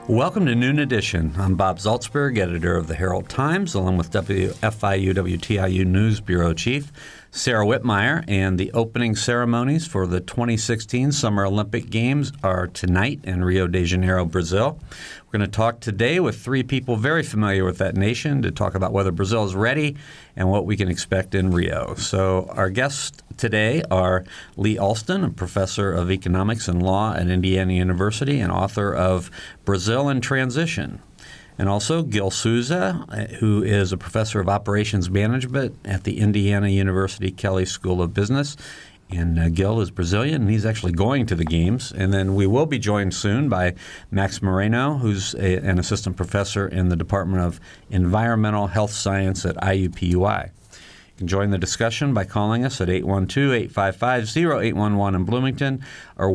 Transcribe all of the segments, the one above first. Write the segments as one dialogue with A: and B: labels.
A: Welcome to Noon Edition. I'm Bob Zaltsberg, editor of the Herald Times, along with WFIU WTIU News Bureau Chief Sarah Whitmire, and the opening ceremonies for the 2016 Summer Olympic Games are tonight in Rio de Janeiro, Brazil. We're going to talk today with three people very familiar with that nation to talk about whether Brazil is ready and what we can expect in Rio. So our guests today are Lee Alston, a professor of economics and law at Indiana University and author of Brazil in Transition. And also Gil Souza, who is a professor of operations management at the Indiana University Kelley School of Business. And Gil is Brazilian, and he's actually going to the games. And then we will be joined soon by Max Moreno, who's an assistant professor in the Department of Environmental Health Science at IUPUI. You can join the discussion by calling us at 812-855-0811 in Bloomington or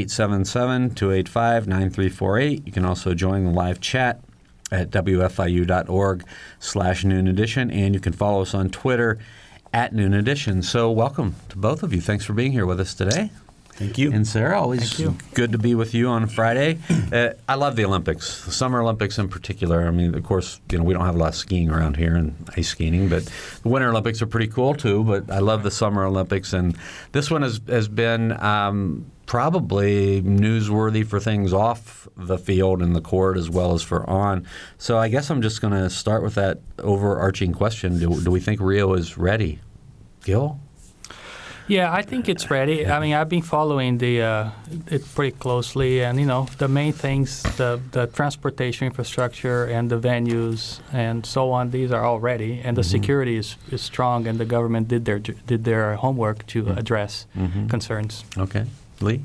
A: 1-877-285-9348. You can also join the live chat at wfiu.org/Noon Edition, and you can follow us on Twitter at Noon Edition. So welcome to both of you. Thanks for being here with us today.
B: Thank you.
A: And Sarah, always good to be with you on Friday. I love the Olympics, the Summer Olympics in particular. I mean, of course, we don't have a lot of skiing around here and ice skating, but the Winter Olympics are pretty cool too. But I love the Summer Olympics, and this one has been probably newsworthy for things off the field and the court as well as for on. So I guess I'm just going to start with that overarching question. Do we think Rio is ready? Gil?
C: Yeah, I think it's ready. I mean, I've been following it pretty closely, and the main things, the transportation infrastructure and the venues and so on, these are all ready, and the security is strong, and the government did their homework to address concerns.
A: Okay, Lee.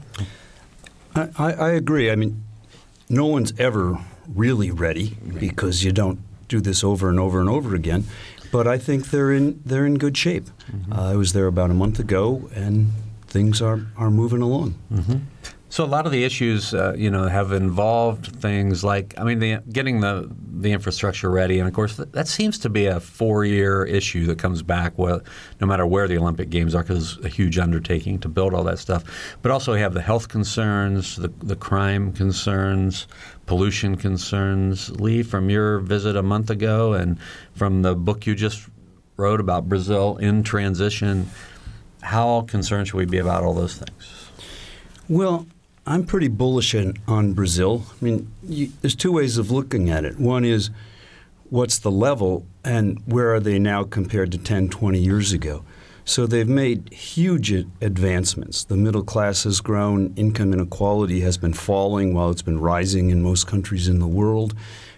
B: I agree. I mean, no one's ever really ready because you don't do this over and over and over again. But I think they're in good shape. I was there about a month ago, and things are moving along.
A: So a lot of the issues, have involved things like, getting the infrastructure ready, and of course that seems to be a 4-year issue that comes back, no matter where the Olympic Games are, because it's a huge undertaking to build all that stuff. But also we have the health concerns, the crime concerns, pollution concerns. Lee, from your visit a month ago and from the book you just wrote about Brazil in Transition, how concerned should we be about all those things?
B: Well, I'm pretty bullish on Brazil. I mean, there's two ways of looking at it. One is, what's the level and where are they now compared to 10, 20 years ago? So they've made huge advancements. The middle class has grown. Income inequality has been falling while it's been rising in most countries in the world.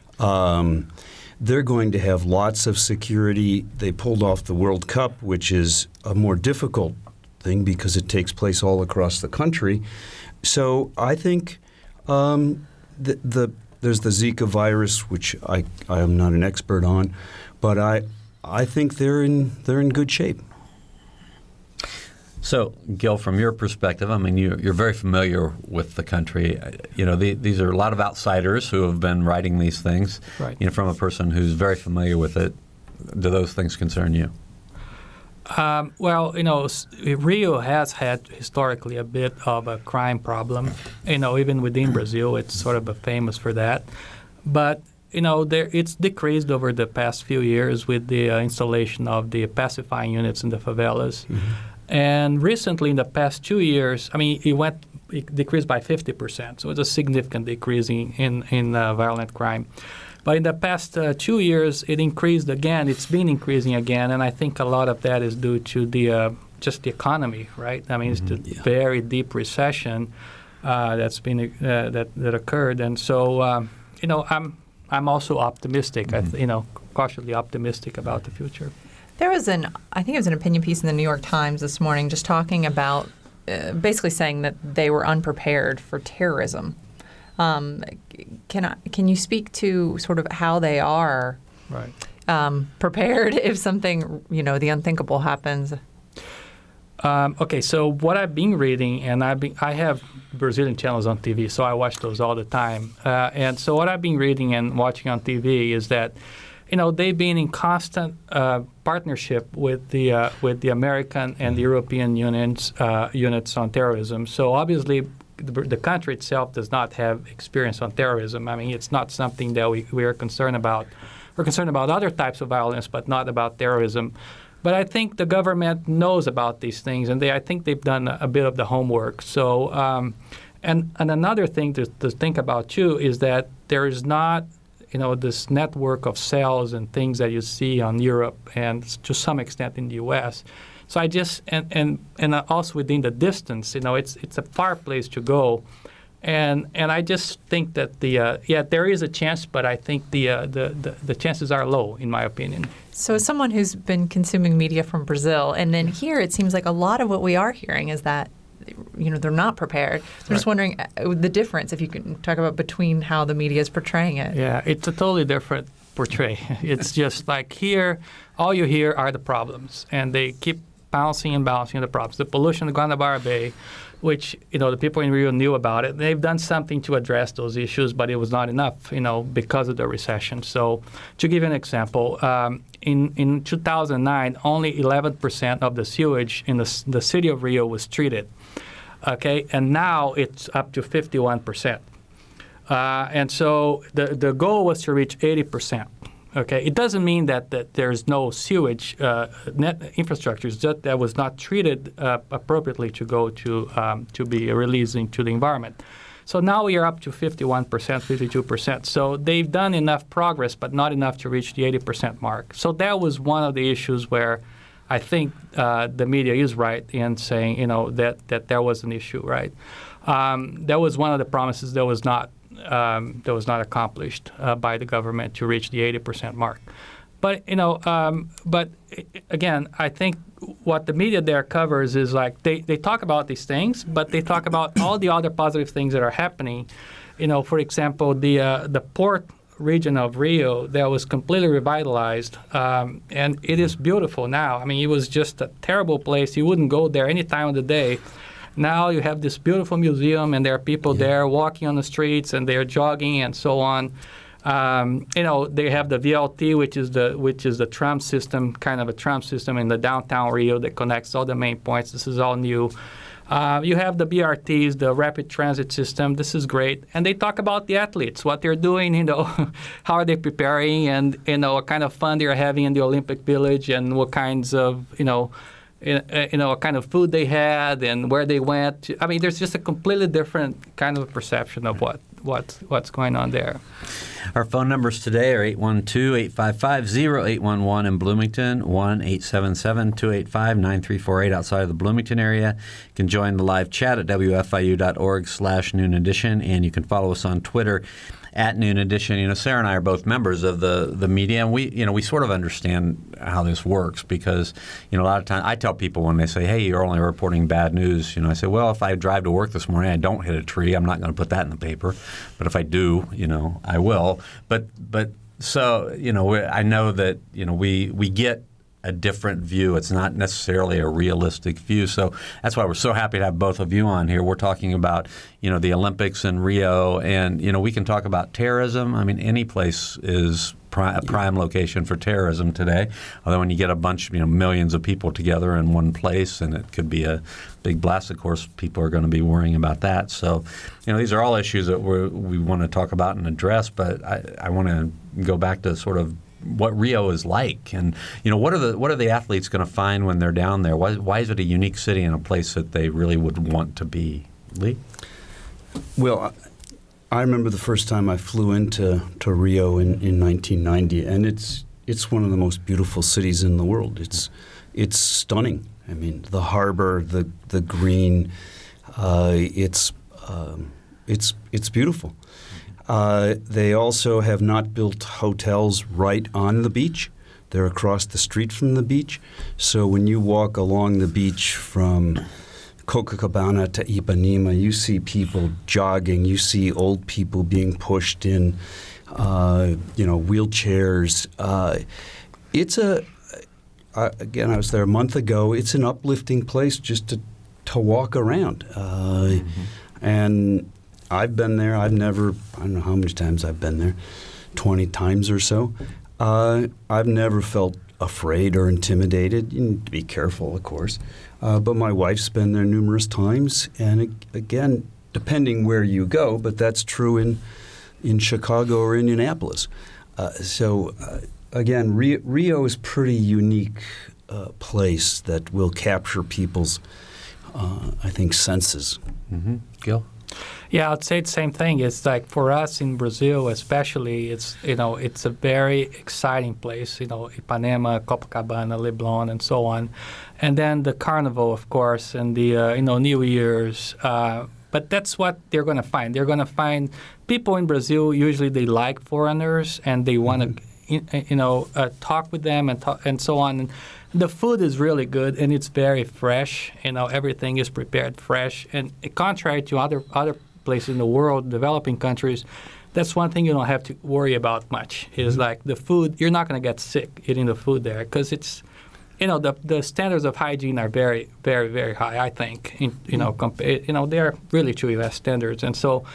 B: They're going to have lots of security. They pulled off the World Cup, which is a more difficult thing because it takes place all across the country. So I think there's the Zika virus, which I am not an expert on, but I think they're in good shape.
A: So, Gil, from your perspective, I mean, you're very familiar with the country. These are a lot of outsiders who have been writing these things.
C: Right.
A: From a person who's very familiar with it, do those things concern you?
C: Rio has had historically a bit of a crime problem. Even within Brazil, it's sort of famous for that. But it's decreased over the past few years with the installation of the pacifying units in the favelas. And recently, in the past 2 years, it decreased by 50%. So it's a significant decrease in violent crime. But in the past 2 years, it increased again. It's been increasing again, and I think a lot of that is due to just the economy, right? I mean, it's the very deep recession that's been that occurred, and so I'm also optimistic. Cautiously optimistic about the future.
D: There was I think it was an opinion piece in the New York Times this morning, just talking about basically saying that they were unprepared for terrorism. Can you speak to sort of how they are prepared if something, the unthinkable happens?
C: Okay, so what I've been reading, and I have Brazilian channels on TV, so I watch those all the time. And so what I've been reading and watching on TV is that, they've been in constant partnership with the American and the European units on terrorism. So obviously, the country itself does not have experience on terrorism. I mean, it's not something that we are concerned about. We're concerned about other types of violence, but not about terrorism. But I think the government knows about these things, and I think they've done a bit of the homework. So, and another thing to think about too is that there is not, this network of cells and things that you see on Europe and to some extent in the U.S. So I just and also within the distance, it's a far place to go. And I just think that there is a chance, but I think the chances are low, in my opinion.
D: So as someone who's been consuming media from Brazil, and then here it seems like a lot of what we are hearing is that, they're not prepared. So I'm just wondering the difference, if you can talk about between how the media is portraying it.
C: Yeah, it's a totally different portray. It's just like here, all you hear are the problems, and they keep bouncing and bouncing the problems. The pollution in the Guanabara Bay, which, the people in Rio knew about it. They've done something to address those issues, but it was not enough, because of the recession. So to give you an example, in 2009, only 11% of the sewage in the city of Rio was treated, okay? And now it's up to 51%. And so the goal was to reach 80%. Okay, it doesn't mean that there's no sewage net infrastructure. It's just that was not treated appropriately to go to be released into the environment. So now we are up to 51%, 52%. So they've done enough progress, but not enough to reach the 80% mark. So that was one of the issues where I think the media is right in saying, that there was an issue, right? That was one of the promises that was not accomplished by the government to reach the 80% mark. But again, I think what the media there covers is like they talk about these things, but they talk about all the other positive things that are happening. For example, the port region of Rio that was completely revitalized, and it is beautiful now. I mean, it was just a terrible place. You wouldn't go there any time of the day. Now you have this beautiful museum, and there are people there walking on the streets, and they're jogging and so on. They have the VLT, which is the tram system, kind of a tram system in the downtown Rio that connects all the main points. This is all new. You have the BRTs, the rapid transit system. This is great. And they talk about the athletes, what they're doing, how are they preparing, and, what kind of fun they're having in the Olympic Village, and what kinds of, what kind of food they had and where they went. I mean, there's just a completely different kind of perception of what's going on there.
A: Our phone numbers today are 812-855-0811 in Bloomington, 1-877-285-9348 outside of the Bloomington area. You can join the live chat at wfiu.org/Noon Edition, and you can follow us on Twitter at Noon Edition. Sarah and I are both members of the media, and we sort of understand how this works because, a lot of times I tell people when they say, hey, you're only reporting bad news, I say, well, if I drive to work this morning, I don't hit a tree, I'm not going to put that in the paper. But if I do, I will. But so, I know that, we get a different view. It's not necessarily a realistic view. So that's why we're so happy to have both of you on here. We're talking about, the Olympics in Rio, and, we can talk about terrorism. I mean, any place is a prime location for terrorism today. Although when you get a bunch, millions of people together in one place, and it could be a big blast, of course, people are going to be worrying about that. So, these are all issues that we want to talk about and address, but I want to go back to sort of what Rio is like, and what are the athletes going to find when they're down there? Why is it a unique city and a place that they really would want to be? Lee?
B: Well, I remember the first time I flew into Rio in 1990, and it's one of the most beautiful cities in the world. It's stunning. I mean, the harbor, the green, it's beautiful. They also have not built hotels right on the beach. They're across the street from the beach. So when you walk along the beach from Copacabana to Ipanema, you see people jogging. You see old people being pushed in, wheelchairs. Again, I was there a month ago. It's an uplifting place just to walk around. And I've been there. I don't know how many times I've been there, 20 times or so. I've never felt afraid or intimidated. You need to be careful, of course. But my wife's been there numerous times. And again, depending where you go, but that's true in Chicago or Indianapolis. Again, Rio is pretty unique place that will capture people's, I think, senses.
A: Mm-hmm. Gil?
C: Yeah, I'd say the same thing. It's like for us in Brazil, especially, it's a very exciting place. Ipanema, Copacabana, Leblon, and so on, and then the Carnival, of course, and the New Year's. But that's what they're going to find. They're going to find people in Brazil. Usually, they like foreigners and they want to, talk with them and so on. And the food is really good and it's very fresh. Everything is prepared fresh. And contrary to other places in the world, developing countries, that's one thing you don't have to worry about much. Is like the food. You're not going to get sick eating the food there because it's. The standards of hygiene are very, very, very high. I think, they are really true U.S. standards, and so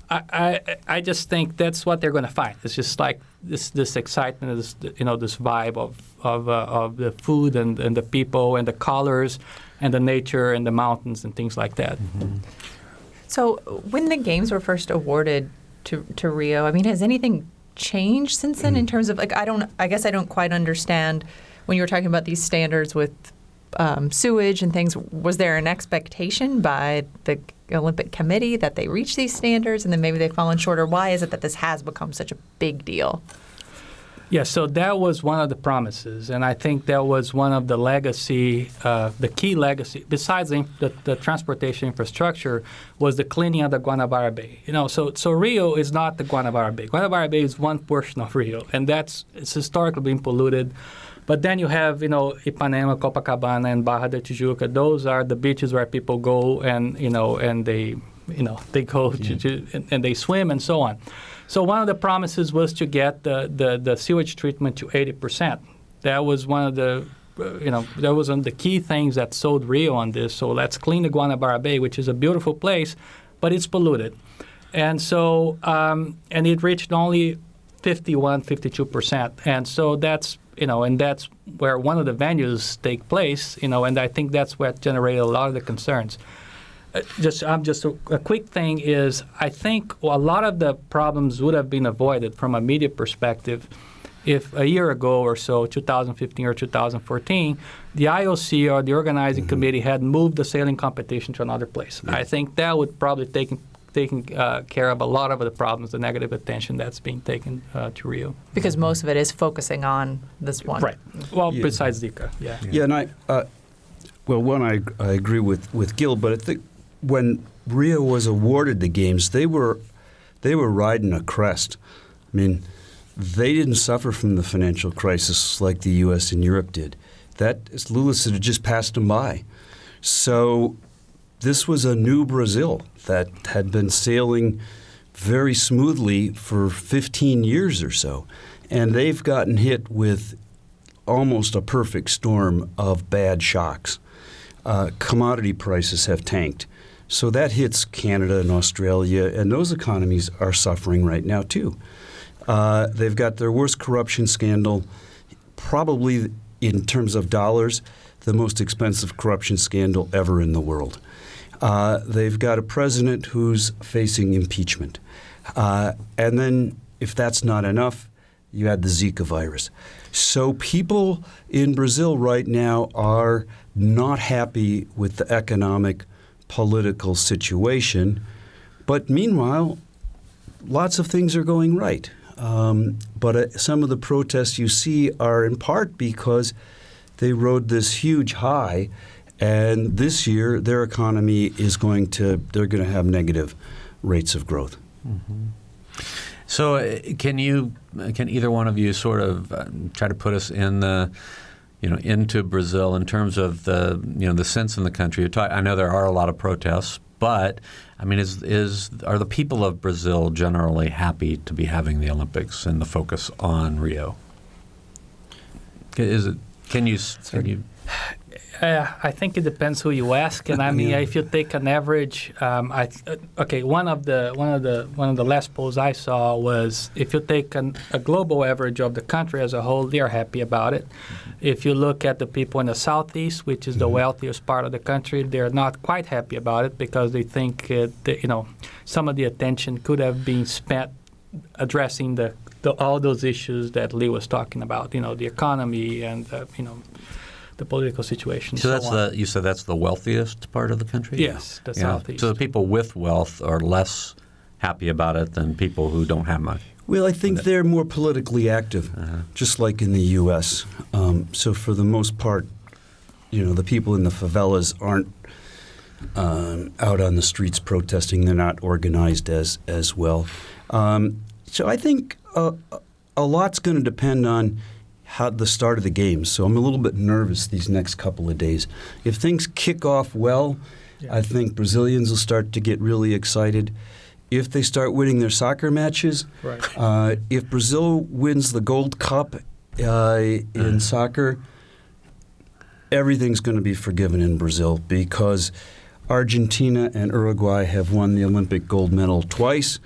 C: I just think that's what they're going to find. It's just like this excitement, this vibe of the food and the people and the colors and the nature and the mountains and things like that.
A: Mm-hmm.
D: So when the games were first awarded to Rio, I mean, has anything changed since then in terms of I guess I don't quite understand. When you were talking about these standards with sewage and things, was there an expectation by the Olympic Committee that they reach these standards and then maybe they've fallen short? Or why is it that this has become such a big deal?
C: Yeah, so that was one of the promises, and I think that was one of the legacy, the key legacy, besides the transportation infrastructure, was the cleaning of the Guanabara Bay. So Rio is not the Guanabara Bay. Guanabara Bay is one portion of Rio, and it's historically been polluted. But then you have, Ipanema, Copacabana, and Barra da Tijuca. Those are the beaches where people go and they go and they swim and so on. So one of the promises was to get the sewage treatment to 80%. That was one of the, that was one of the key things that sold Rio on this. So let's clean the Guanabara Bay, which is a beautiful place, but it's polluted. And so, and it reached only 52%. And so that's, and that's where one of the venues take place, and I think that's what generated a lot of the concerns. A quick thing is, I think a lot of the problems would have been avoided from a media perspective if a year ago or so, 2015 or 2014, the IOC or the organizing committee had moved the sailing competition to another place. Yes. I think that would probably taken care of a lot of the problems, the negative attention that's being taken to Rio.
D: Because most of it is focusing on this one.
C: Right. Well, besides Zika, yeah.
B: Yeah, and I agree with Gil, but I think when Rio was awarded the games, they were riding a crest. I mean, they didn't suffer from the financial crisis like the U.S. and Europe did. That, Lula said, had just passed them by. So this was a new Brazil that had been sailing very smoothly for 15 years or so. And they've gotten hit with almost a perfect storm of bad shocks. Commodity prices have tanked. So that hits Canada and Australia, and those economies are suffering right now too. They've got their worst corruption scandal, probably in terms of dollars, the most expensive corruption scandal ever in the world. They've got a president who's facing impeachment. And then, if that's not enough, you add the Zika virus. So people in Brazil right now are not happy with the economic, political situation. But meanwhile, lots of things are going right. But some of the protests you see are in part because they rode this huge high. And this year, their economy is they're going to have negative rates of growth.
A: Mm-hmm. So can either one of you sort of try to put us in into Brazil in terms of the sense in the country? I know there are a lot of protests, but I mean, are the people of Brazil generally happy to be having the Olympics and the focus on Rio?
C: I think it depends who you ask, and I mean,
B: Yeah.
C: if you take an average, one of the last polls I saw was if you take a global average of the country as a whole, they are happy about it. If you look at the people in the southeast, which is the wealthiest part of the country, they're not quite happy about it because they think some of the attention could have been spent addressing all those issues that Lee was talking about. The economy and the political situation.
A: So
C: so on.
A: you said that's the wealthiest part of the country?
C: Yes, the southeast.
A: So the people with wealth are less happy about it than people who don't have much.
B: Well, I think they're more politically active, just like in the U.S. So for the most part, the people in the favelas aren't out on the streets protesting. They're not organized as well. So I think a lot's going to depend on how the start of the game. So I'm a little bit nervous these next couple of days. If things kick off well, I think Brazilians will start to get really excited. If they start winning their soccer matches,
C: Right.
B: If Brazil wins the Gold Cup in soccer, everything's going to be forgiven in Brazil because Argentina and Uruguay have won the Olympic gold medal twice,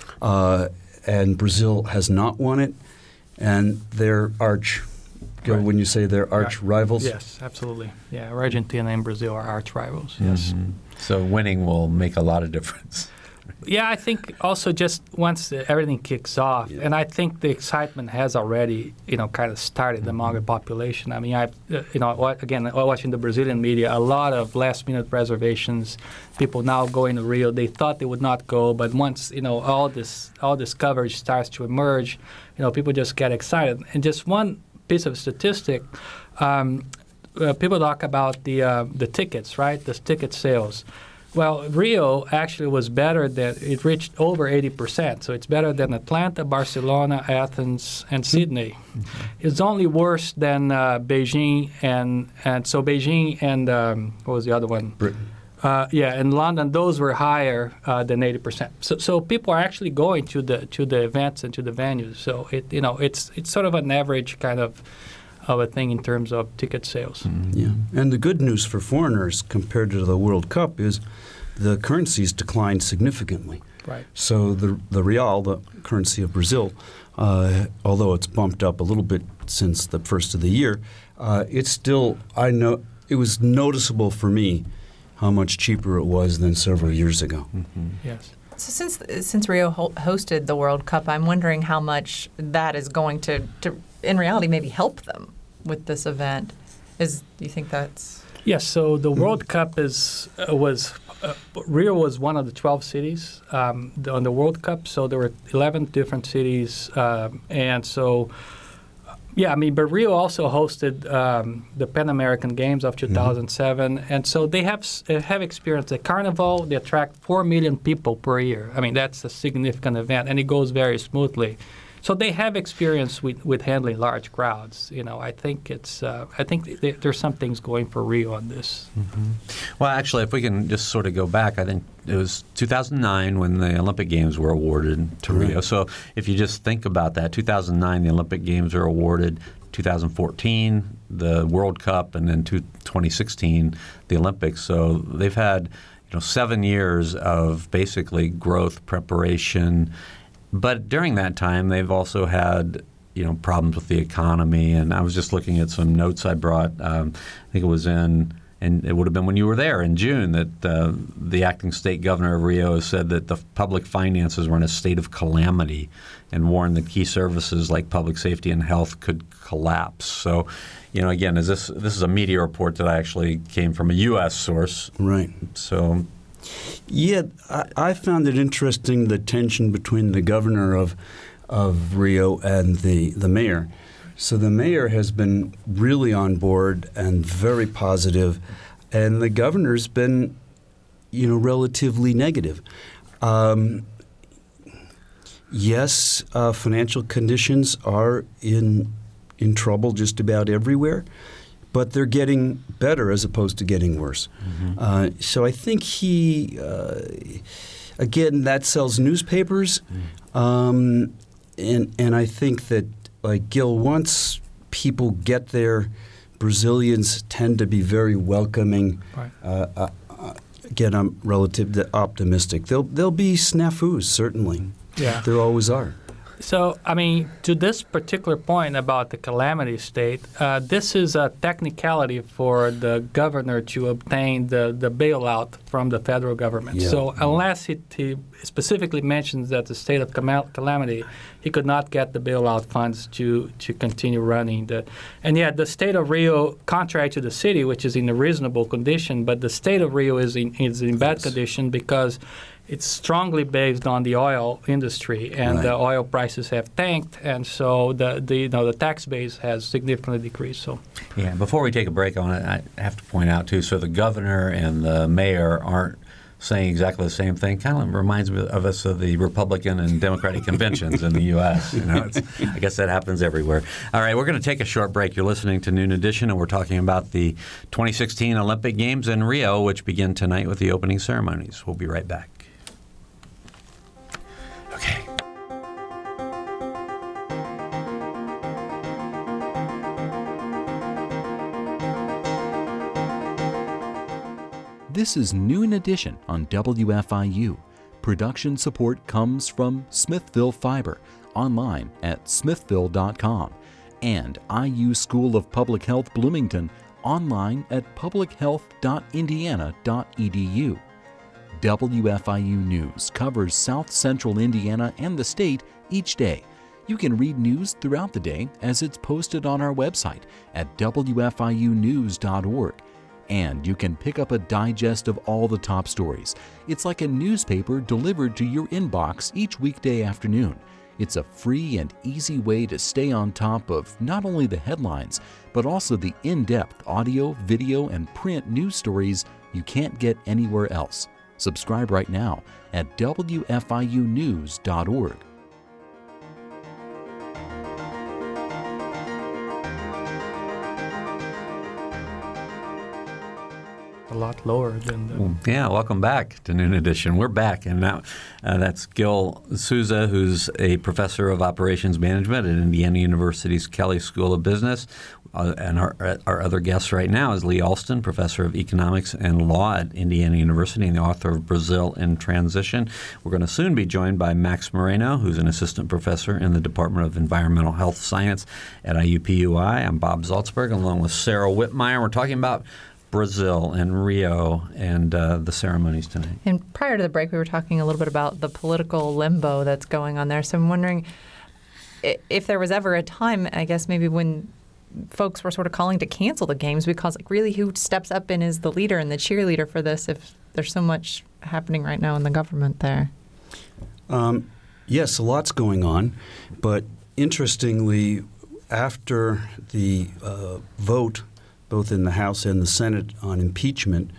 B: and Brazil has not won it. And they're
C: Right.
B: when you say they're arch rivals?
C: Yes, absolutely. Yeah, Argentina and Brazil are arch rivals. Yes.
A: So winning will make a lot of difference.
C: Yeah, I think also just once everything kicks off, and I think the excitement has already, kind of started among the population. I mean, watching the Brazilian media, a lot of last-minute reservations. People now going to Rio. They thought they would not go, but once all this coverage starts to emerge, people just get excited. And just one piece of statistic. People talk about the tickets, right? The ticket sales. Well, Rio actually was better than it reached over 80%. So it's better than Atlanta, Barcelona, Athens, and Sydney. It's only worse than Beijing and so Beijing and what was the other one?
B: Britain.
C: In London, those were higher than 80%. So people are actually going to the events and to the venues. So it's sort of an average kind of a thing in terms of ticket sales.
B: Yeah, and the good news for foreigners compared to the World Cup is the currencies declined significantly.
C: Right.
B: So the real, the currency of Brazil, although it's bumped up a little bit since the first of the year, it's still, it was noticeable for me how much cheaper it was than several years ago.
C: Yes.
D: So since Rio hosted the World Cup, I'm wondering how much that is going to in reality maybe help them with this event. Do you think that's?
C: Yes. So the World Cup Rio was one of the 12 cities on the World Cup. So there were 11 different cities, and so. Yeah, I mean, but Rio also hosted the Pan American Games of 2007, and so they have experienced the carnival. They attract 4 million people per year. I mean, that's a significant event, and it goes very smoothly. So they have experience with handling large crowds. I think there's some things going for Rio on this.
A: Well, actually, if we can just sort of go back, I think it was 2009 when the Olympic Games were awarded to Rio. So if you just think about that, 2009 the Olympic Games were awarded, 2014 the World Cup, and then 2016 the Olympics. So they've had 7 years of basically growth, preparation. But during that time, they've also had, problems with the economy. And I was just looking at some notes I brought. I think it was and it would have been when you were there in June, that the acting state governor of Rio said that the public finances were in a state of calamity and warned that key services like public safety and health could collapse. So, again, this is a media report that actually came from a U.S. source.
B: Right.
A: So.
B: Yeah, I found it interesting, the tension between the governor of Rio and the mayor. So the mayor has been really on board and very positive, and the governor's been, relatively negative. Yes, financial conditions are in trouble just about everywhere. But they're getting better as opposed to getting worse. So I think he, again, that sells newspapers. And I think that, like Gil, once people get their Brazilians tend to be very welcoming.
C: Right.
B: Again, I'm relatively optimistic. There'll be snafus, certainly.
C: Yeah.
B: There always are.
C: So, I mean, to this particular point about the calamity state, this is a technicality for the governor to obtain the bailout from the federal government.
B: Yeah.
C: So unless he specifically mentions that the state of calamity, he could not get the bailout funds to continue running. And yet the state of Rio, contrary to the city, which is in a reasonable condition, but the state of Rio is in bad condition because it's strongly based on the oil industry, and
B: Right.
C: the oil prices have tanked, and so the tax base has significantly decreased. So,
A: Yeah, before we take a break on it, I have to point out, too, so the governor and the mayor aren't saying exactly the same thing. Kind of reminds me of us of the Republican and Democratic conventions in the U.S. I guess that happens everywhere. All right, we're going to take a short break. You're listening to Noon Edition, and we're talking about the 2016 Olympic Games in Rio, which begin tonight with the opening ceremonies. We'll be right back. Okay.
E: This is Noon Edition on WFIU. Production support comes from Smithville Fiber, online at smithville.com, and IU School of Public Health Bloomington, online at publichealth.indiana.edu. WFIU News covers South Central Indiana and the state each day. You can read news throughout the day as it's posted on our website at wfiunews.org. And you can pick up a digest of all the top stories. It's like a newspaper delivered to your inbox each weekday afternoon. It's a free and easy way to stay on top of not only the headlines, but also the in-depth audio, video, and print news stories you can't get anywhere else. Subscribe right now at wfiunews.org.
C: a lot lower than the.
A: Yeah, welcome back to Noon Edition. We're back, and now that's Gil Souza, who's a professor of operations management at Indiana University's Kelley School of Business. And our other guest right now is Lee Alston, professor of economics and law at Indiana University and the author of Brazil in Transition. We're going to soon be joined by Max Moreno, who's an assistant professor in the Department of Environmental Health Science at IUPUI. I'm Bob Zaltsberg, along with Sarah Whitmire. We're talking about Brazil and Rio and the ceremonies tonight.
D: And prior to the break, we were talking a little bit about the political limbo that's going on there. So I'm wondering if there was ever a time, I guess maybe when folks were sort of calling to cancel the games because, like, really who steps up and is the leader and the cheerleader for this if there's so much happening right now in the government there?
B: Yes, a lot's going on. But interestingly, after the vote, both in the House and the Senate, on impeachment,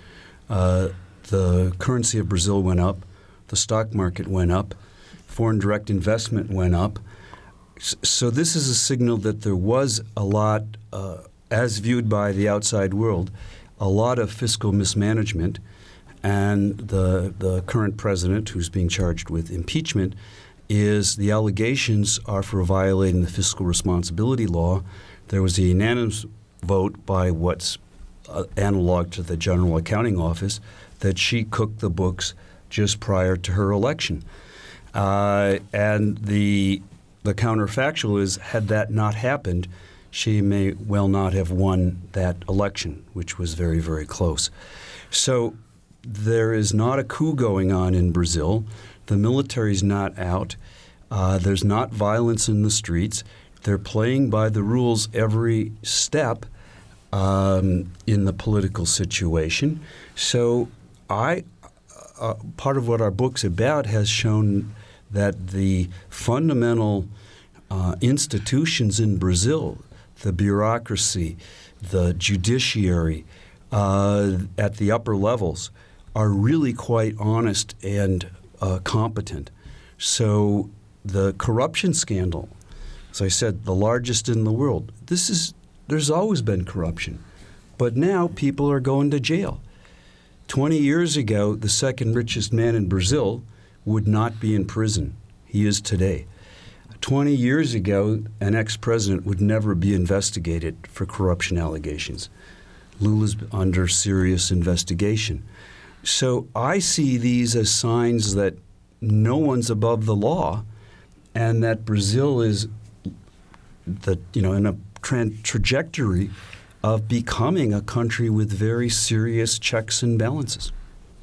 B: the currency of Brazil went up, the stock market went up, foreign direct investment went up. So this is a signal that there was a lot, as viewed by the outside world, a lot of fiscal mismanagement. And the current president, who's being charged with impeachment, the allegations are for violating the fiscal responsibility law. There was a unanimous vote by what's analog to the General Accounting Office that she cooked the books just prior to her election. And the counterfactual is, had that not happened, she may well not have won that election, which was very, very close. So there is not a coup going on in Brazil. The military's not out. There's not violence in the streets. They're playing by the rules every step in the political situation. So part of what our book's about has shown that the fundamental institutions in Brazil, the bureaucracy, the judiciary at the upper levels, are really quite honest and competent. So the corruption scandal, as I said, the largest in the world, there's always been corruption. But now people are going to jail. 20 years ago, the second richest man in Brazil would not be in prison. He is today. 20 years ago, an ex-president would never be investigated for corruption allegations. Lula's under serious investigation. So I see these as signs that no one's above the law, and that Brazil is in a trajectory of becoming a country with very serious checks and balances.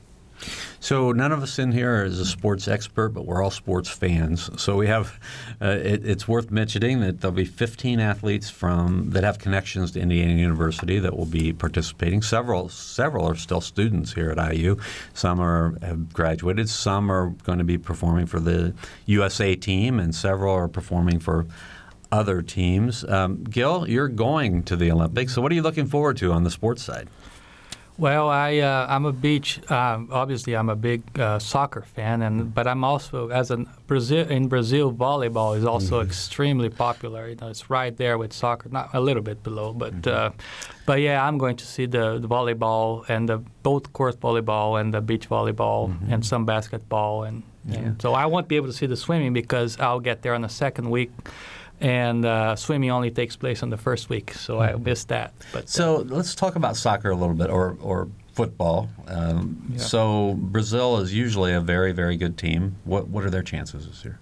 A: So none of us in here is a sports expert, but we're all sports fans. So we have, it's worth mentioning that there'll be 15 athletes that have connections to Indiana University that will be participating. Several are still students here at IU. Some have graduated. Some are going to be performing for the USA team, and several are performing for other teams. Gil, you're going to the Olympics. So what are you looking forward to on the sports side?
C: Well, I'm a obviously I'm a big soccer fan, but I'm also in Brazil, volleyball is also extremely popular. It's right there with soccer, not a little bit below, but yeah, I'm going to see the volleyball and both court volleyball and the beach volleyball and some basketball, and so I won't be able to see the swimming because I'll get there on the second week. And swimming only takes place on the first week, so I missed that. But
A: so let's talk about soccer a little bit, or football. So Brazil is usually a very, very good team. What are their chances this year?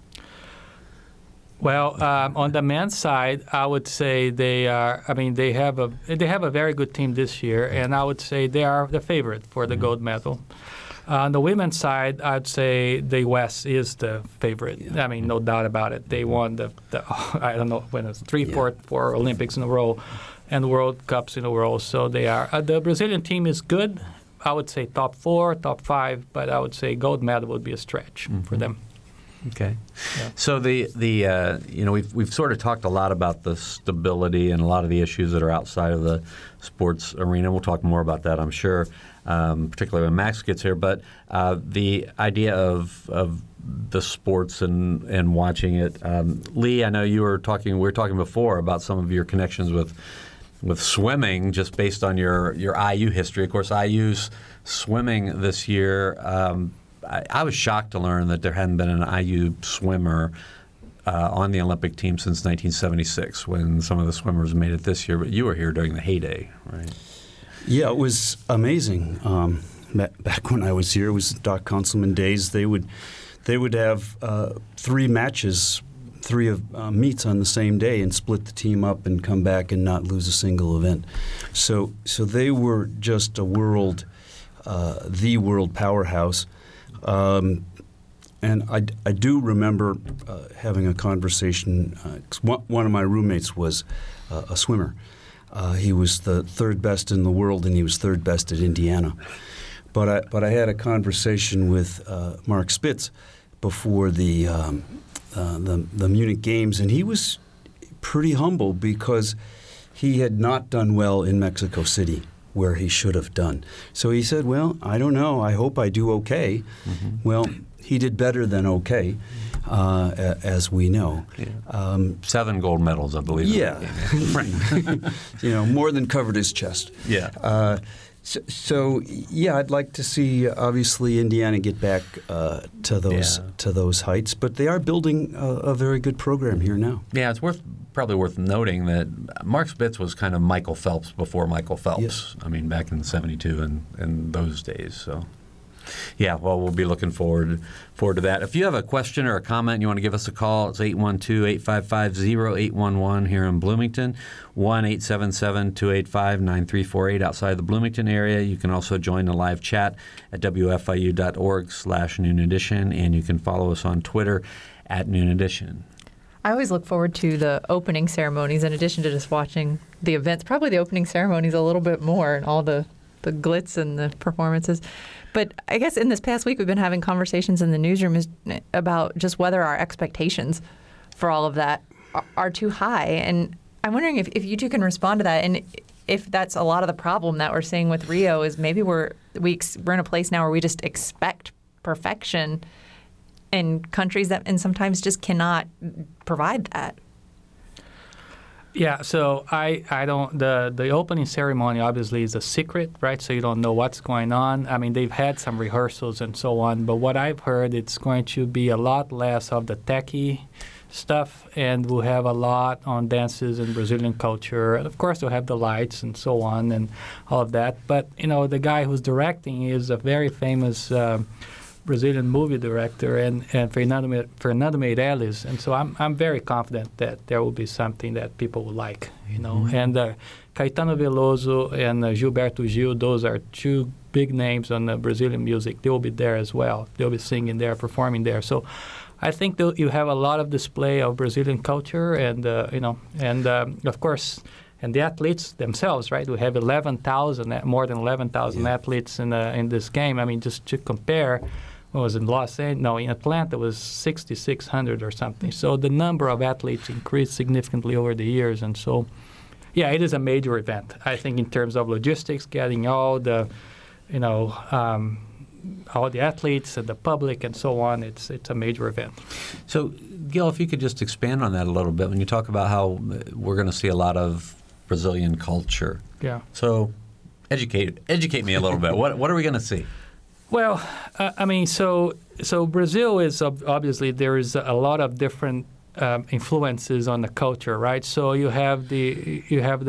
C: Well, on the men's side, I would say they have a very good team this year, and I would say they are the favorite for the gold medal. On the women's side, I'd say the West is the favorite. Yeah. I mean, no doubt about it. They won the I don't know when it's four Olympics in a row and World Cups in a row. So they are. The Brazilian team is good. I would say top 4, top 5, but I would say gold medal would be a stretch for them.
A: Okay. Yeah. So we've sort of talked a lot about the stability and a lot of the issues that are outside of the sports arena. We'll talk more about that, I'm sure, particularly when Max gets here. But the idea of the sports and watching it, Lee, I know we were talking before about some of your connections with swimming, just based on your IU history. Of course, IU's swimming this year. I was shocked to learn that there hadn't been an IU swimmer on the Olympic team since 1976, when some of the swimmers made it this year. But you were here during the heyday, right?
B: Yeah, it was amazing. Back when I was here, it was Doc Councilman days. They would have 3 matches, 3 of meets on the same day, and split the team up and come back and not lose a single event. So they were just the world powerhouse. And I do remember having a conversation. One of my roommates was a swimmer. He was the 3rd best in the world, and he was 3rd best at Indiana. But I had a conversation with Mark Spitz before the Munich Games, and he was pretty humble because he had not done well in Mexico City, where he should have done. So he said, well, I don't know. I hope I do okay. Well, he did better than okay, as we know.
A: Yeah. 7 gold medals, I believe.
B: Yeah. More than covered his chest.
A: Yeah.
B: So, I'd like to see, obviously, Indiana get back to those heights. But they are building a very good program here now.
A: Yeah, it's probably worth noting that Mark Spitz was kind of Michael Phelps before Michael Phelps. Yes. I mean, back in '72 and those days. So, yeah, well, we'll be looking forward to that. If you have a question or a comment, you want to give us a call, it's 812-855-0811 here in Bloomington, 1-877-285-9348 outside the Bloomington area. You can also join the live chat at wfiu.org/Noon Edition, and you can follow us on Twitter at Noon Edition.
D: I always look forward to the opening ceremonies in addition to just watching the events. Probably the opening ceremonies a little bit more and all the glitz and the performances. But I guess in this past week we've been having conversations in the newsroom about just whether our expectations for all of that are too high. And I'm wondering if you two can respond to that, and if that's a lot of the problem that we're seeing with Rio is maybe we're in a place now where we just expect perfection in countries that and sometimes just cannot provide that.
C: Yeah, so I don't the opening ceremony obviously is a secret, right? So you don't know what's going on. I mean, they've had some rehearsals and so on, but what I've heard, it's going to be a lot less of the techie stuff, and we'll have a lot on dances and Brazilian culture. And of course, we'll have the lights and so on and all of that. But, the guy who's directing is a very famous Brazilian movie director, and Fernando Meirelles. And so I'm very confident that there will be something that people will like, And Caetano Veloso and Gilberto Gil, those are two big names on the Brazilian music. They will be there as well. They'll be singing there, performing there. So I think you have a lot of display of Brazilian culture, and of course, and the athletes themselves, right? We have more than 11,000 athletes in this game. I mean, just to compare, what was in in Atlanta was 6,600 or something. So the number of athletes increased significantly over the years, and so, yeah, it is a major event. I think in terms of logistics, getting all the, all the athletes and the public and so on, it's a major event.
A: So, Gil, if you could just expand on that a little bit when you talk about how we're going to see a lot of Brazilian culture.
C: Yeah.
A: So, educate me a little bit. What are we going to see?
C: Well, so Brazil is obviously there is a lot of different influences on the culture, right? So you have the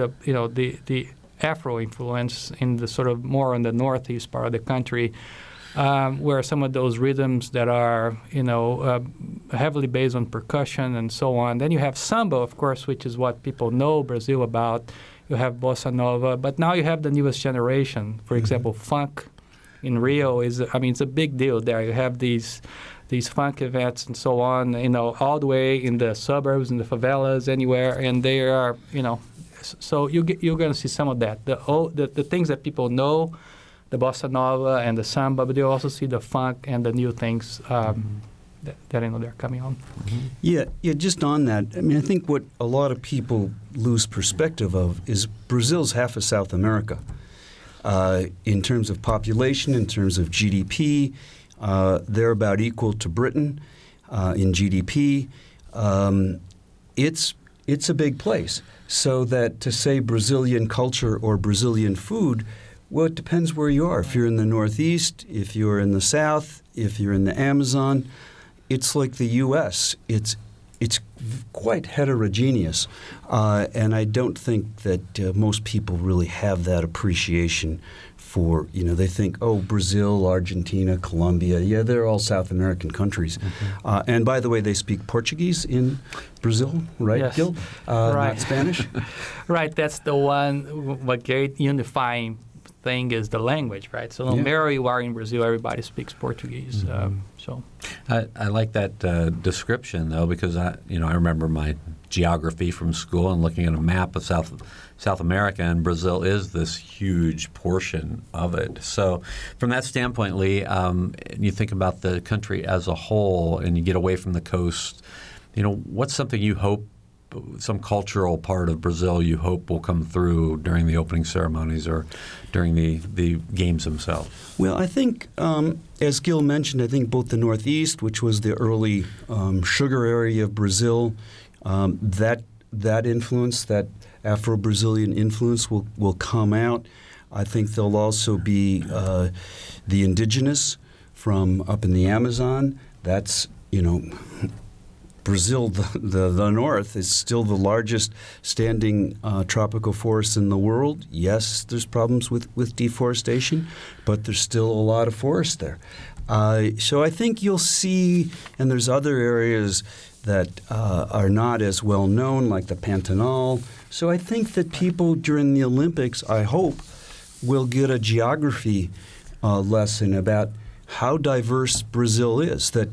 C: Afro influence in the sort of more on the northeast part of the country, where some of those rhythms that are heavily based on percussion and so on. Then you have samba, of course, which is what people know Brazil about. You have bossa nova, but now you have the newest generation. For example, funk in Rio it's a big deal there. You have these funk events and so on, all the way in the suburbs, in the favelas, anywhere, and they are, so you're going to see some of that. The things that people know, the bossa nova and the samba, but you also see the funk and the new things that they're coming on.
B: Mm-hmm. Yeah. Just on that, I think what a lot of people lose perspective of is Brazil's half of South America. In terms of population, in terms of GDP, they're about equal to Britain in GDP. It's a big place. So that to say Brazilian culture or Brazilian food, well, it depends where you are. If you're in the Northeast, if you're in the South, if you're in the Amazon, it's like the U.S. It's quite heterogeneous, and I don't think that most people really have that appreciation for, they think, Brazil, Argentina, Colombia, yeah, they're all South American countries. Mm-hmm. And by the way, they speak Portuguese in Brazil, right,
C: yes.
B: Gil?
C: Right.
B: Not Spanish?
C: Right, that's the one, what great unifying thing is the language, right? So no matter you are in Brazil, everybody speaks Portuguese.
A: Mm-hmm. I like that description, though, because I remember my geography from school and looking at a map of South America, and Brazil is this huge portion of it. So from that standpoint, Lee, you think about the country as a whole and you get away from the coast, what's something you hope, some cultural part of Brazil you hope will come through during the opening ceremonies or during the games themselves?
B: Well, I think, as Gil mentioned, I think both the Northeast, which was the early sugar area of Brazil, that influence, that Afro-Brazilian influence will come out. I think there'll also be the indigenous from up in the Amazon. That's, Brazil, the north, is still the largest standing tropical forest in the world. Yes, there's problems with deforestation, but there's still a lot of forest there. So I think you'll see, and there's other areas that are not as well known, like the Pantanal. So I think that people during the Olympics, I hope, will get a geography lesson about how diverse Brazil is, that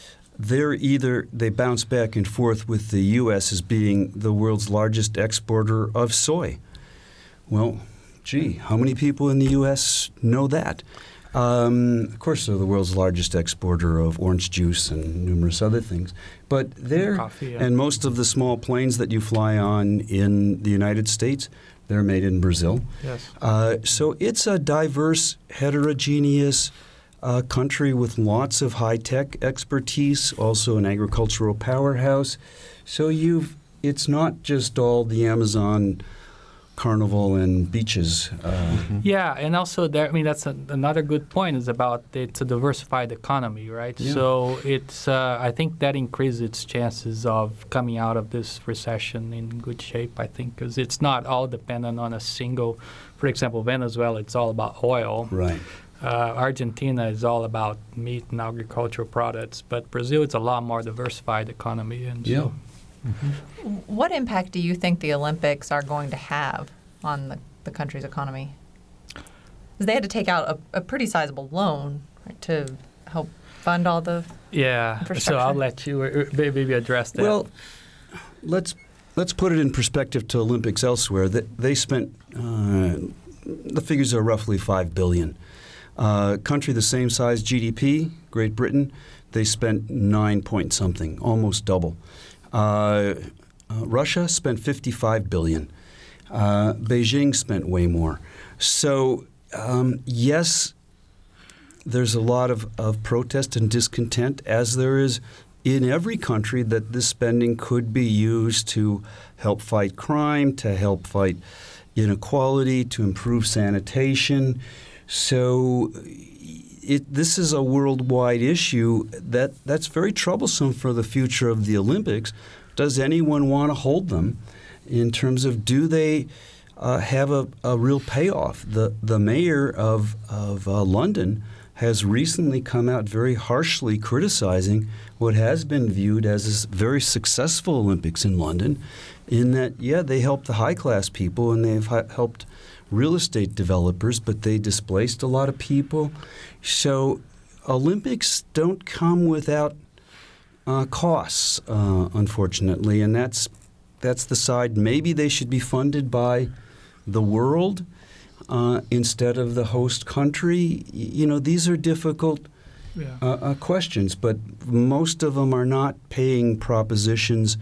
B: they bounce back and forth with the U.S. as being the world's largest exporter of soy. Well, gee, how many people in the U.S. know that? Of course, they're the world's largest exporter of orange juice and numerous other things. But
C: coffee, yeah.
B: And most of the small planes that you fly on in the United States, they're made in Brazil.
C: Yes.
B: So it's a diverse, heterogeneous country with lots of high-tech expertise, also an agricultural powerhouse. So it's not just all the Amazon carnival and beaches.
C: Yeah, and also there. I mean, that's another good point. Is about it's a diversified economy, right?
B: Yeah.
C: So it's. I think that increases its chances of coming out of this recession in good shape. I think because it's not all dependent on a single. For example, Venezuela, it's all about oil.
B: Right.
C: Argentina is all about meat and agricultural products, but Brazil is a lot more diversified economy. And
B: Yeah.
C: so,
D: What impact do you think the Olympics are going to have on the country's economy? 'Cause they had to take out a pretty sizable loan, right, to help fund all the
C: yeah. So
D: infrastructure.
C: I'll let you maybe address that.
B: Well, let's put it in perspective to Olympics elsewhere. They spent the figures are roughly $5 billion. Country the same size GDP, Great Britain, they spent 9 point something, almost double. Russia spent $55 billion. Beijing spent way more. So yes, there's a lot of protest and discontent, as there is in every country, that this spending could be used to help fight crime, to help fight inequality, to improve sanitation. So this is a worldwide issue that's very troublesome for the future of the Olympics. Does anyone want to hold them in terms of do they have a real payoff? The mayor of London has recently come out very harshly criticizing what has been viewed as a very successful Olympics in London, in that, yeah, they helped the high-class people and they've helped real estate developers, but they displaced a lot of people. So Olympics don't come without costs, unfortunately, and that's the side. Maybe they should be funded by the world instead of the host country. These are difficult questions, but most of them are not paying propositions.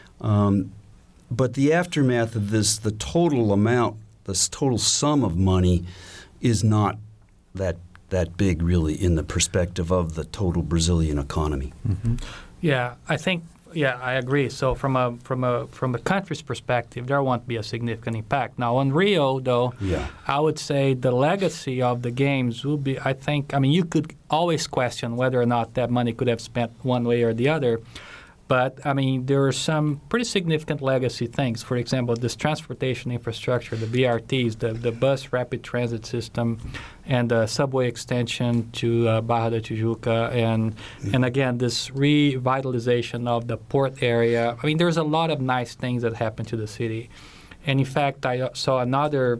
B: But the aftermath of this, the total amount, this total sum of money is not that big, really, in the perspective of the total Brazilian economy.
C: Mm-hmm. Yeah, I think. Yeah, I agree. So from a country's perspective, there won't be a significant impact. Now on Rio, though, I would say the legacy of the games will be. I mean, you could always question whether or not that money could have spent one way or the other. But, I mean, there are some pretty significant legacy things. For example, this transportation infrastructure, the BRTs, the bus rapid transit system, and the subway extension to Barra da Tijuca, and again, this revitalization of the port area. I mean, there's a lot of nice things that happen to the city. And, in fact, I saw another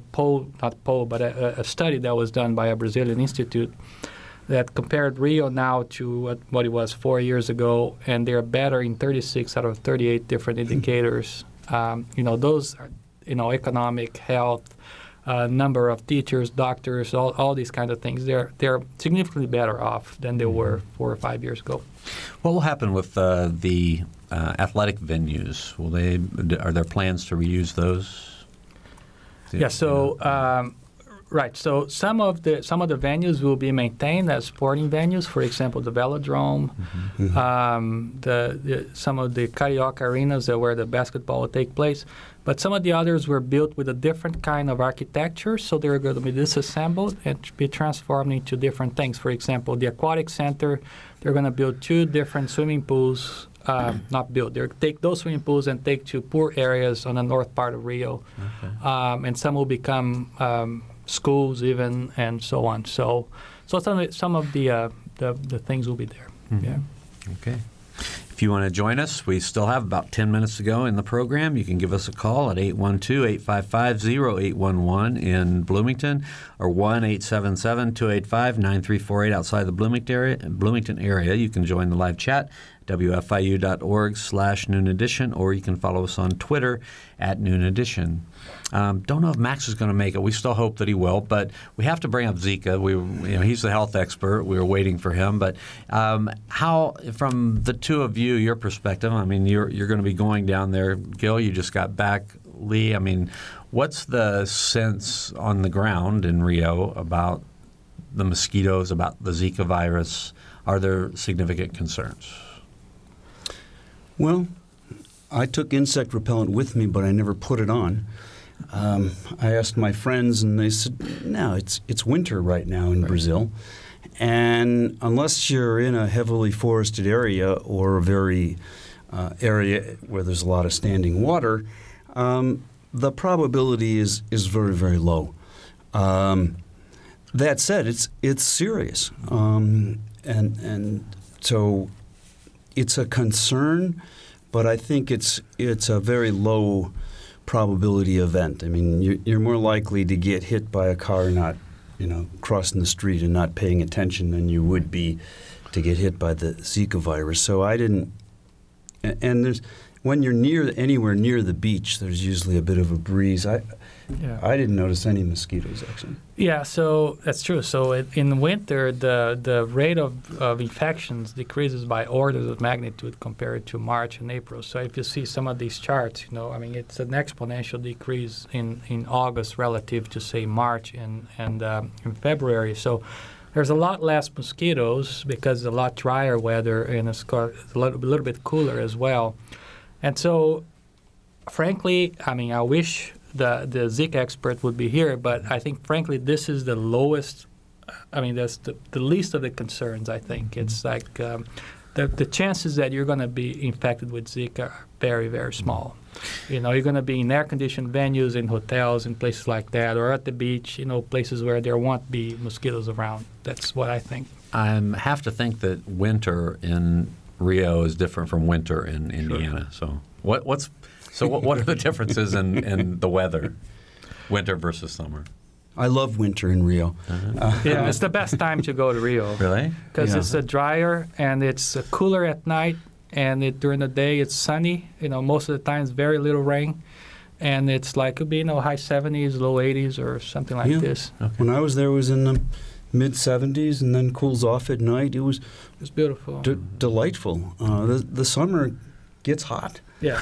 C: a study that was done by a Brazilian institute that compared Rio now to what it was 4 years ago, and they're better in 36 out of 38 different indicators. Those are, economic, health, number of teachers, doctors, all these kind of things. They're significantly better off than they were 4 or 5 years ago.
A: What will happen with the athletic venues? Are there plans to reuse those?
C: Yeah. So. Right. So some of the venues will be maintained as sporting venues. For example, the Velodrome, some of the Carioca arenas where the basketball will take place. But some of the others were built with a different kind of architecture, so they're going to be disassembled and be transformed into different things. For example, the aquatic center, they're going to build 2 different swimming pools. They'll take those swimming pools and take to poor areas on the north part of Rio, and some will become schools even, and so on. So some of the things will be there. Mm-hmm. Yeah.
A: Okay. If you want to join us, we still have about 10 minutes to go in the program. You can give us a call at 812-855-0811 in Bloomington, or 1-877-285-9348 outside the Bloomington area. You can join the live chat, wfiu.org/Noon Edition, or you can follow us on Twitter at Noon Edition. Don't know if Max is going to make it. We still hope that he will, but we have to bring up Zika. He's the health expert. We were waiting for him. But how, from the two of you, your perspective, I mean, you're going to be going down there. Gil, you just got back. Lee, I mean, what's the sense on the ground in Rio about the mosquitoes, about the Zika virus? Are there significant concerns?
B: Well, I took insect repellent with me, but I never put it on. I asked my friends, and they said, no, it's winter right now in Brazil. And unless you're in a heavily forested area or a very area where there's a lot of standing water, the probability is very, very low. That said, it's serious. And so it's a concern, but I think it's a very low probability event. I mean, you're more likely to get hit by a car not, crossing the street and not paying attention than you would be to get hit by the Zika virus. So I didn't. And when you're anywhere near the beach, there's usually a bit of a breeze. I didn't notice any mosquitoes actually.
C: Yeah, so that's true. So in winter, the rate of infections decreases by orders of magnitude compared to March and April. So if you see some of these charts, it's an exponential decrease in August relative to, say, March and in February. So there's a lot less mosquitoes because it's a lot drier weather and it's a little bit cooler as well. And so, frankly, I wish the Zika expert would be here, but I think, frankly, this is the lowest. That's the least of the concerns, I think. It's like the chances that you're going to be infected with Zika are very, very small. You're going to be in air-conditioned venues, in hotels, in places like that, or at the beach, places where there won't be mosquitoes around. That's what I think.
A: I have to think that winter in Rio is different from winter in Indiana. Sure. So what are the differences in the weather, winter versus summer?
B: I love winter in Rio.
C: Yeah, it's the best time to go to Rio.
A: Really?
C: Because it's drier and it's cooler at night, and during the day it's sunny. Most of the time it's very little rain, and it's like could be high 70s, low 80s, or something like this.
B: Okay. When I was there, it was in the mid 70s, and then cools off at night. It was
C: beautiful,
B: delightful. The summer gets hot.
C: Yeah.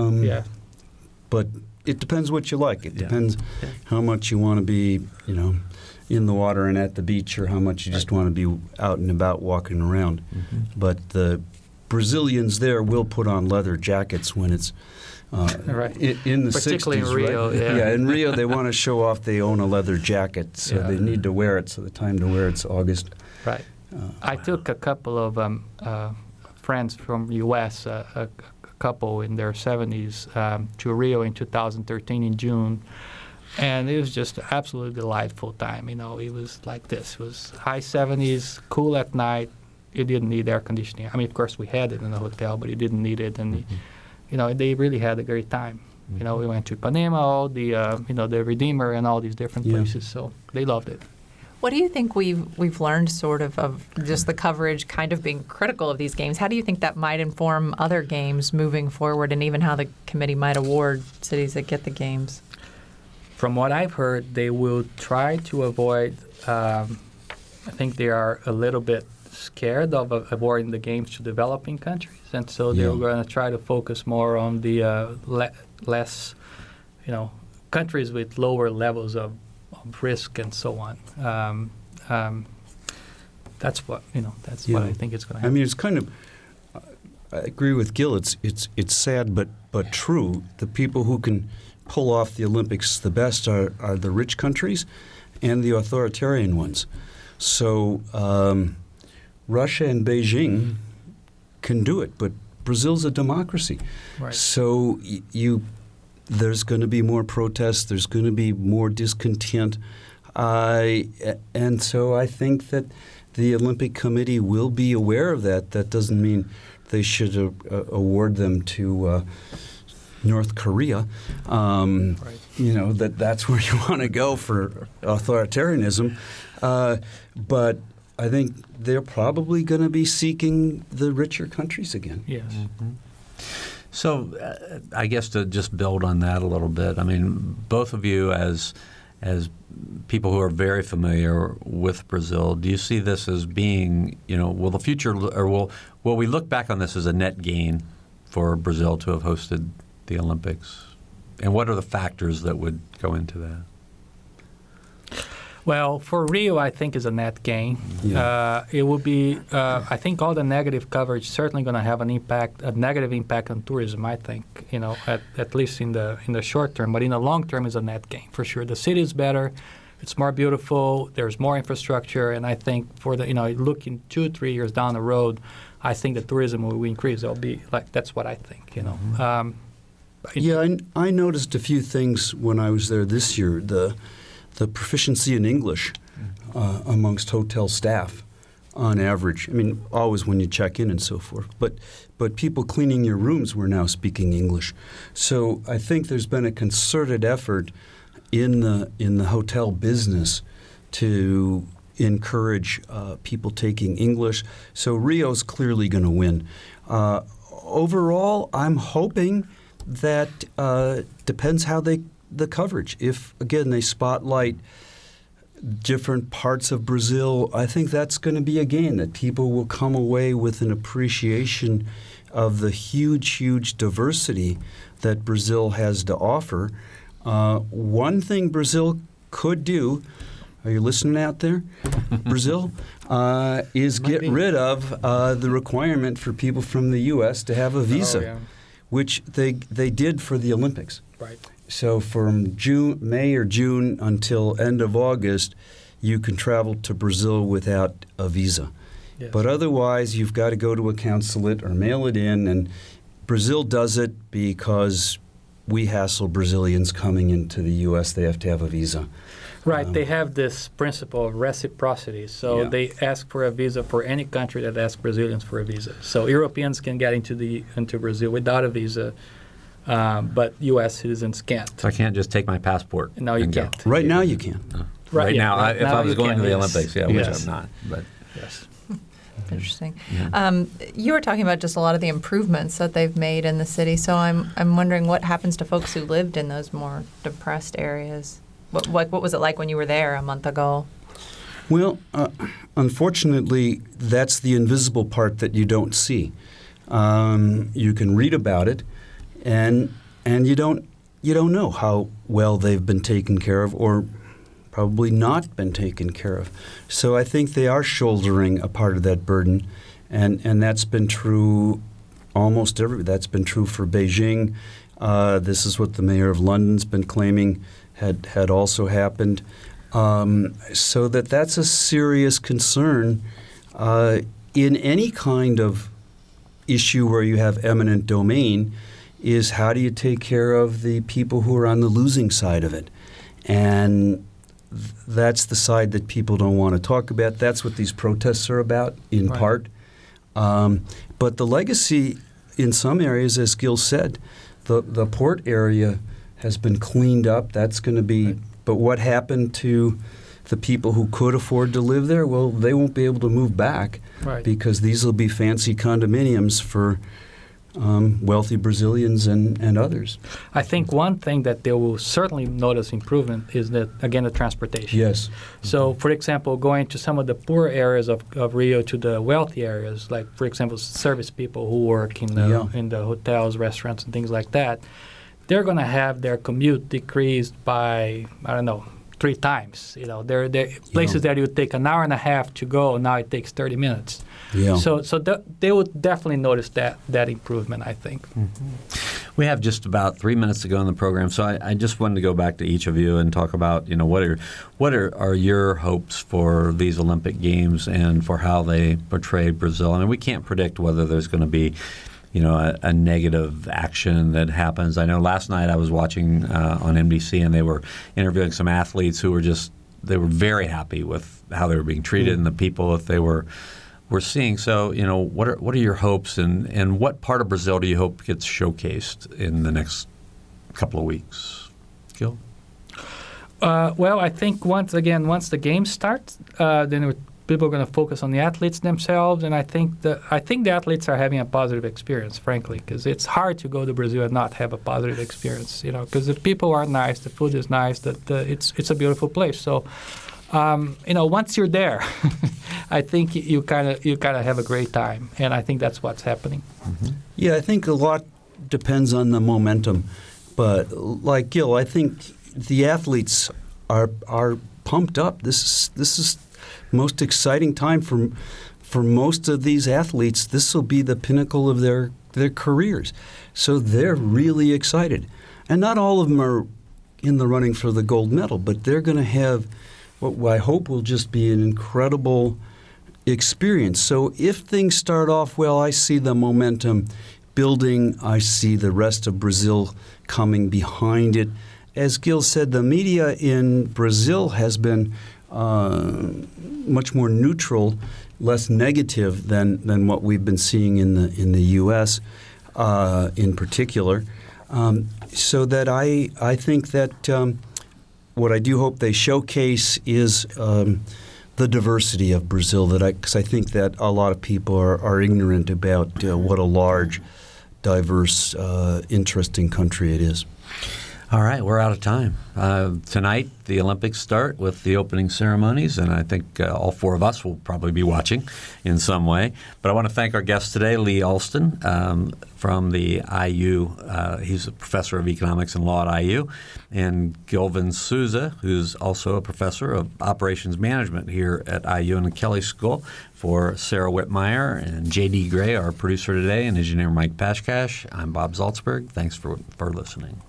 B: But it depends what you like. It depends how much you want to be, in the water and at the beach, or how much you just want to be out and about walking around. Mm-hmm. But the Brazilians there will put on leather jackets when it's
C: right.
B: in the
C: particularly
B: 60s.
C: In Rio,
B: right?
C: yeah.
B: In Rio they want to show off they own a leather jacket, so they need to wear it. So the time to wear it's August.
C: Right. I took a couple of friends from the U.S., a couple in their 70s, to Rio in 2013 in June, and it was just an absolutely delightful time. It was like this. It was high 70s, cool at night. You didn't need air conditioning. Of course, we had it in the hotel, but you didn't need it, and they really had a great time. Mm-hmm. We went to Ipanema, the Redeemer, and all these different places, so they loved it.
D: What do you think we've learned sort of just the coverage kind of being critical of these games? How do you think that might inform other games moving forward, and even how the committee might award cities that get the games?
C: From what I've heard, they will try to avoid, I think they are a little bit scared of awarding the games to developing countries, and so they're going to try to focus more on the less, countries with lower levels of risk and so on. That's what what I think is going to happen.
B: It's kind of. I agree with Gil. It's sad, but true. The people who can pull off the Olympics the best are the rich countries, and the authoritarian ones. So Russia and Beijing can do it, but Brazil's a democracy.
C: Right.
B: So there's going to be more protests. There's going to be more discontent. And so I think that the Olympic Committee will be aware of that. That doesn't mean they should award them to North Korea.
C: Right.
B: That's where you want to go for authoritarianism. But I think they're probably going to be seeking the richer countries again.
C: Yes.
A: Mm-hmm. So I guess to just build on that a little bit, both of you as people who are very familiar with Brazil, do you see this as being, will the future, or will we look back on this as a net gain for Brazil to have hosted the Olympics? And what are the factors that would go into that?
C: Well, for Rio, I think is a net gain.
B: Yeah.
C: It will be. I think all the negative coverage certainly going to have a negative impact on tourism. I think, at least in the short term, but in the long term, is a net gain for sure. The city is better. It's more beautiful. There's more infrastructure, and I think for looking 2-3 years down the road, I think the tourism will increase. It'll be that's what I think.
B: I noticed a few things when I was there this year. The proficiency in English amongst hotel staff on average. I mean, always when you check in and so forth. But people cleaning your rooms were now speaking English. So I think there's been a concerted effort in the hotel business to encourage people taking English. So Rio's clearly going to win. Overall, I'm hoping that depends how the coverage. If, again, they spotlight different parts of Brazil, I think that's going to be a gain, that people will come away with an appreciation of the huge, huge diversity that Brazil has to offer. One thing Brazil could do, are you listening out there, Brazil, is get rid of the requirement for people from the U.S. to have a visa, which they did for the Olympics.
C: Right.
B: So from May or June until end of August, you can travel to Brazil without a visa.
C: Yes.
B: But otherwise, you've got to go to a consulate or mail it in. And Brazil does it because we hassle Brazilians coming into the U.S. They have to have a visa.
C: Right. They have this principle of reciprocity. So they ask for a visa for any country that asks Brazilians for a visa. So Europeans can get into Brazil without a visa. But U.S. citizens can't.
A: So I can't just take my passport.
C: No, you can't.
B: Right now you can.
A: Right now, if I was going to the
C: yes.
A: Olympics, which I'm not. But
C: yes.
D: Interesting.
A: Yeah.
D: You were talking about just a lot of the improvements that they've made in the city. So I'm wondering what happens to folks who lived in those more depressed areas. What was it like when you were there a month ago?
B: Well, unfortunately, that's the invisible part that you don't see. You can read about it, and you don't know how well they've been taken care of, or probably not been taken care of. So I think they are shouldering a part of that burden, and that's been true almost that's been true for Beijing. This is what the mayor of London's been claiming had also happened. So that's a serious concern in any kind of issue where you have eminent domain, is how do you take care of the people who are on the losing side of it? And that's the side that people don't want to talk about. That's what these protests are about, in part. But the legacy in some areas, as Gil said, the port area has been cleaned up. That's going to be but what happened to the people who could afford to live there? Well, they won't be able to move back because these will be fancy condominiums for wealthy Brazilians and others.
C: I think one thing that they will certainly notice improvement is that, again, the transportation.
B: Yes.
C: So, for example, going to some of the poor areas of Rio to the wealthy areas, like, for example, service people who work in the hotels, restaurants, and things like that, they're going to have their commute decreased by, 3 times. There are places that it would take an hour and a half to go. Now it takes 30 minutes.
B: Yeah.
C: So they would definitely notice that improvement, I think.
A: Mm-hmm. We have just about 3 minutes to go in the program, so I just wanted to go back to each of you and talk about what are your hopes for these Olympic Games and for how they portray Brazil. I mean, we can't predict whether there's going to be a negative action that happens. I know last night I was watching on NBC, and they were interviewing some athletes who were they were very happy with how they were being treated and the people that they were seeing. So, what are your hopes, and what part of Brazil do you hope gets showcased in the next couple of weeks? Gil?
C: Well, I think once the game starts, then people are going to focus on the athletes themselves, and I think the athletes are having a positive experience, frankly, because it's hard to go to Brazil and not have a positive experience, because the people are nice, the food is nice, it's a beautiful place. So, once you're there, I think you kind of have a great time, and I think that's what's happening.
B: Mm-hmm. Yeah, I think a lot depends on the momentum, but like Gil, I think the athletes are pumped up. This is most exciting time for most of these athletes. This will be the pinnacle of their careers. So they're really excited. And not all of them are in the running for the gold medal, but they're going to have what I hope will just be an incredible experience. So if things start off well, I see the momentum building. I see the rest of Brazil coming behind it. As Gil said, the media in Brazil has been much more neutral, less negative than what we've been seeing in the U.S. In particular. So that I think that what I do hope they showcase is the diversity of Brazil. Because I think that a lot of people are ignorant about what a large, diverse, interesting country it is.
A: All right, we're out of time. Tonight, the Olympics start with the opening ceremonies, and I think all four of us will probably be watching in some way. But I want to thank our guest today, Lee Alston from the IU. He's a professor of economics and law at IU, and Gilvin Souza, who's also a professor of operations management here at IU and the Kelley School. For Sarah Whitmire and J.D. Gray, our producer today, and engineer Mike Pashkash, I'm Bob Zaltsberg. Thanks for listening.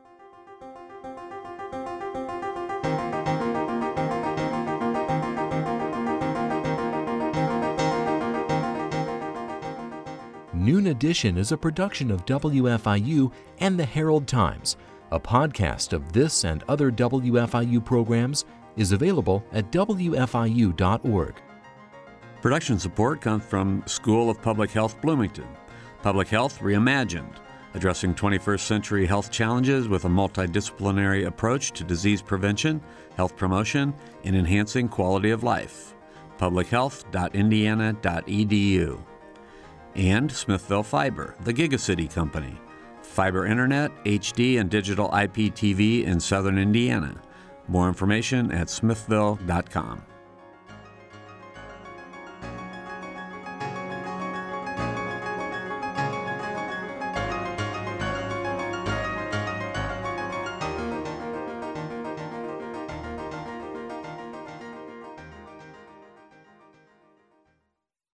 E: Noon Edition is a production of WFIU and the Herald Times. A podcast of this and other WFIU programs is available at WFIU.org.
A: Production support comes from School of Public Health Bloomington. Public Health Reimagined, addressing 21st century health challenges with a multidisciplinary approach to disease prevention, health promotion, and enhancing quality of life. publichealth.indiana.edu. And Smithville Fiber, the Gigacity Company. Fiber Internet, HD, and digital IPTV in southern Indiana. More information at smithville.com.